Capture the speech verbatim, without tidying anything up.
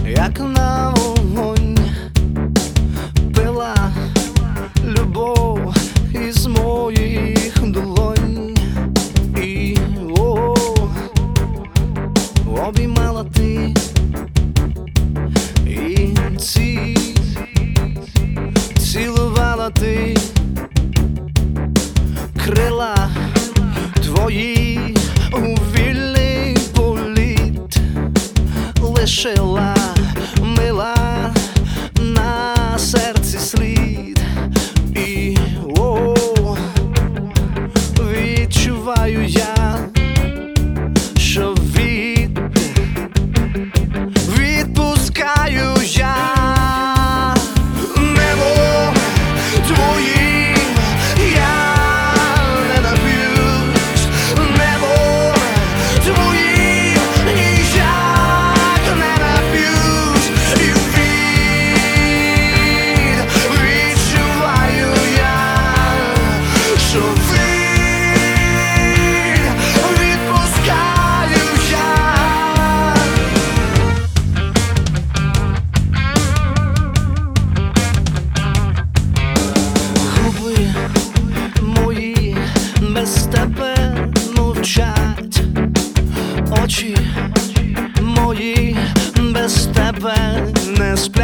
як на вогонь, пила любов із моїх долонь, і о, обіймала ти, і ці цілувала ти, крила твої у вільний політ лишила мила на серці слід, і о, відчуваю я, що від відпускаю я. Небо твої я не нап'юсь, небо твої ніяк не нап'юсь, і від відчуваю я, що від відпускаю я. Губи мої без тебе мовчать, очі мої без тебе не сплять.